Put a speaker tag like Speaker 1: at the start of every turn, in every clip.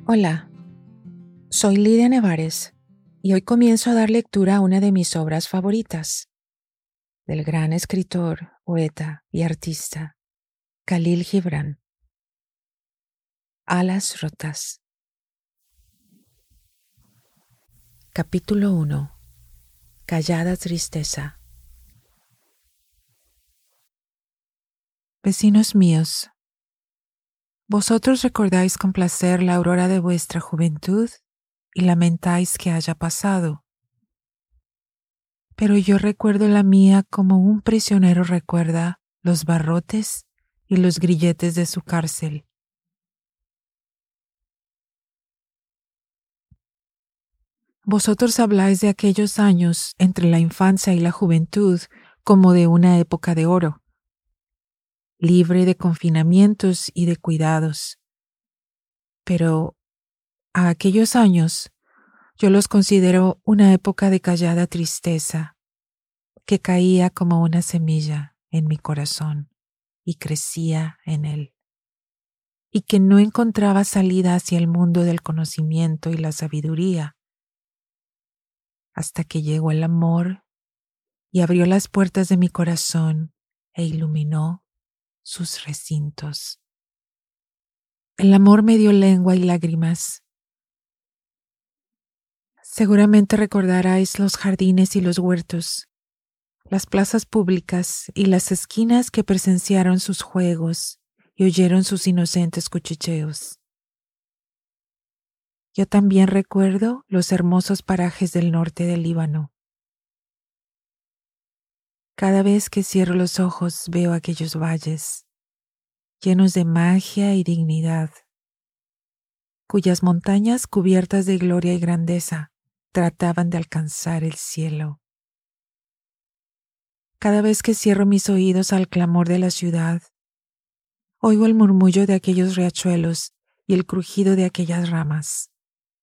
Speaker 1: Hola, soy Lidia Nevares y hoy comienzo a dar lectura a una de mis obras favoritas, del gran escritor, poeta y artista Khalil Gibran. Alas rotas. Capítulo 1. Callada tristeza. Vecinos míos, vosotros recordáis con placer la aurora de vuestra juventud y lamentáis que haya pasado. Pero yo recuerdo la mía como un prisionero recuerda los barrotes y los grilletes de su cárcel. Vosotros habláis de aquellos años entre la infancia y la juventud como de una época de oro, libre de confinamientos y de cuidados. Pero a aquellos años yo los considero una época de callada tristeza que caía como una semilla en mi corazón y crecía en él, y que no encontraba salida hacia el mundo del conocimiento y la sabiduría, hasta que llegó el amor y abrió las puertas de mi corazón e iluminó sus recintos. El amor me dio lengua y lágrimas. Seguramente recordaráis los jardines y los huertos, las plazas públicas y las esquinas que presenciaron sus juegos y oyeron sus inocentes cuchicheos. Yo también recuerdo los hermosos parajes del norte del Líbano. Cada vez que cierro los ojos veo aquellos valles, llenos de magia y dignidad, cuyas montañas cubiertas de gloria y grandeza trataban de alcanzar el cielo. Cada vez que cierro mis oídos al clamor de la ciudad, oigo el murmullo de aquellos riachuelos y el crujido de aquellas ramas.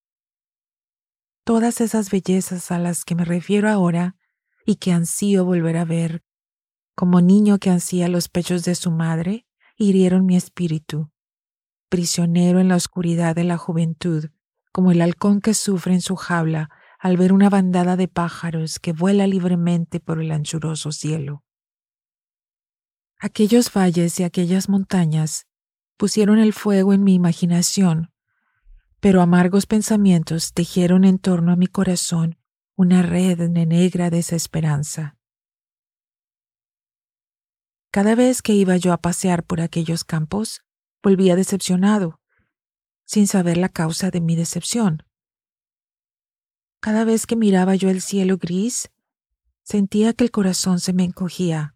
Speaker 1: Todas esas bellezas a las que me refiero ahora y que ansío volver a ver, como niño que ansía los pechos de su madre, hirieron mi espíritu, prisionero en la oscuridad de la juventud, como el halcón que sufre en su jaula al ver una bandada de pájaros que vuela libremente por el anchuroso cielo. Aquellos valles y aquellas montañas pusieron el fuego en mi imaginación, pero amargos pensamientos tejieron en torno a mi corazón una red de negra desesperanza. Cada vez que iba yo a pasear por aquellos campos, volvía decepcionado, sin saber la causa de mi decepción. Cada vez que miraba yo el cielo gris, sentía que el corazón se me encogía.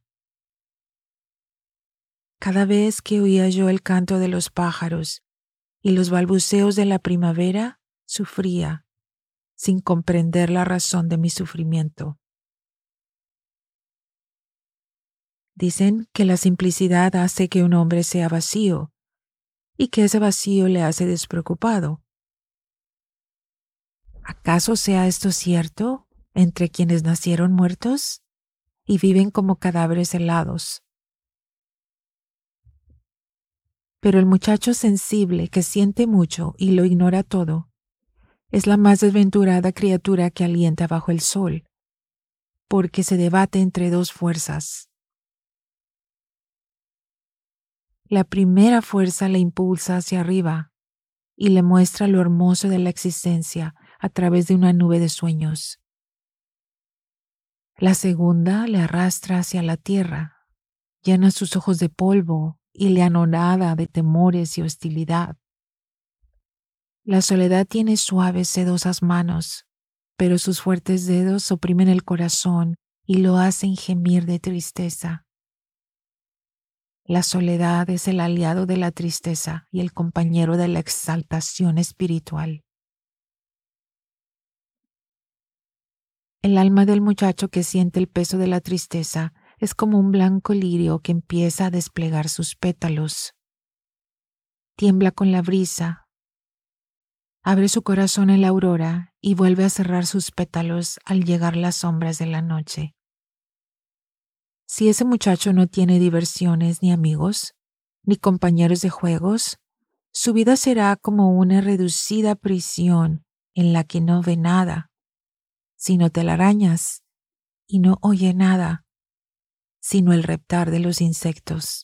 Speaker 1: Cada vez que oía yo el canto de los pájaros y los balbuceos de la primavera, sufría, sin comprender la razón de mi sufrimiento. Dicen que la simplicidad hace que un hombre sea vacío y que ese vacío le hace despreocupado. ¿Acaso sea esto cierto entre quienes nacieron muertos y viven como cadáveres helados? Pero el muchacho sensible que siente mucho y lo ignora todo es la más desventurada criatura que alienta bajo el sol, porque se debate entre dos fuerzas. La primera fuerza le impulsa hacia arriba y le muestra lo hermoso de la existencia a través de una nube de sueños. La segunda le arrastra hacia la tierra, llena sus ojos de polvo y le anonada de temores y hostilidad. La soledad tiene suaves, sedosas manos, pero sus fuertes dedos oprimen el corazón y lo hacen gemir de tristeza. La soledad es el aliado de la tristeza y el compañero de la exaltación espiritual. El alma del muchacho que siente el peso de la tristeza es como un blanco lirio que empieza a desplegar sus pétalos. Tiembla con la brisa, abre su corazón en la aurora y vuelve a cerrar sus pétalos al llegar las sombras de la noche. Si ese muchacho no tiene diversiones ni amigos, ni compañeros de juegos, Su vida será como una reducida prisión en la que no ve nada, sino telarañas, y no oye nada, sino el reptar de los insectos.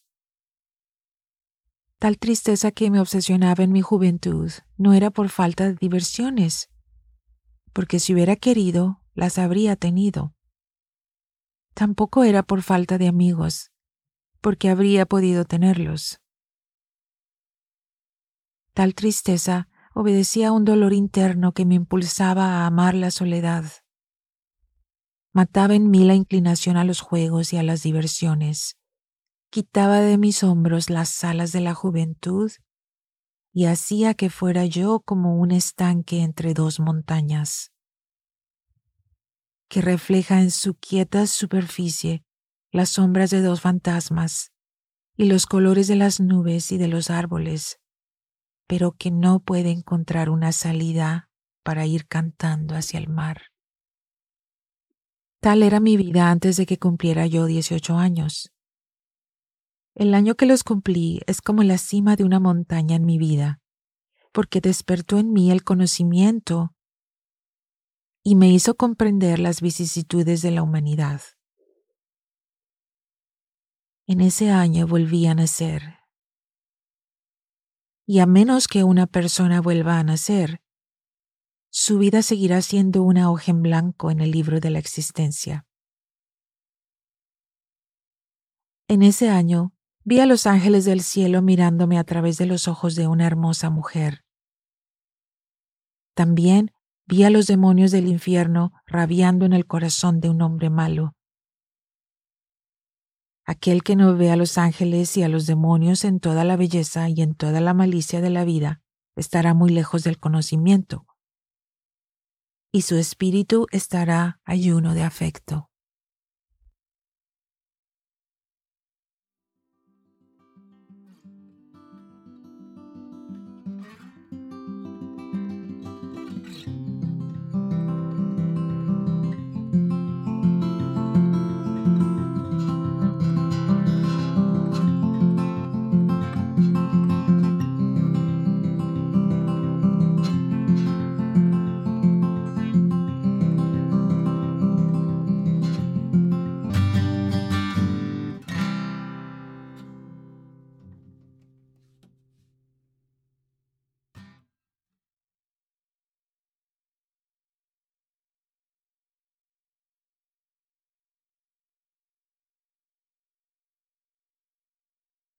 Speaker 1: Tal tristeza que me obsesionaba en mi juventud no era por falta de diversiones, porque si hubiera querido, las habría tenido. Tampoco era por falta de amigos, porque habría podido tenerlos. Tal tristeza obedecía a un dolor interno que me impulsaba a amar la soledad. Mataba en mí la inclinación a los juegos y a las diversiones. Quitaba de mis hombros las alas de la juventud y hacía que fuera yo como un estanque entre dos montañas, que refleja en su quieta superficie las sombras de dos fantasmas y los colores de las nubes y de los árboles, pero que no puede encontrar una salida para ir cantando hacia el mar. Tal era mi vida antes de que cumpliera yo 18 años. El año que los cumplí es como la cima de una montaña en mi vida, porque despertó en mí el conocimiento y me hizo comprender las vicisitudes de la humanidad. En ese año volví a nacer. Y a menos que una persona vuelva a nacer, su vida seguirá siendo una hoja en blanco en el libro de la existencia. En ese año, vi a los ángeles del cielo mirándome a través de los ojos de una hermosa mujer. También vi a los demonios del infierno rabiando en el corazón de un hombre malo. Aquel que no ve a los ángeles y a los demonios en toda la belleza y en toda la malicia de la vida estará muy lejos del conocimiento, y su espíritu estará ayuno de afecto.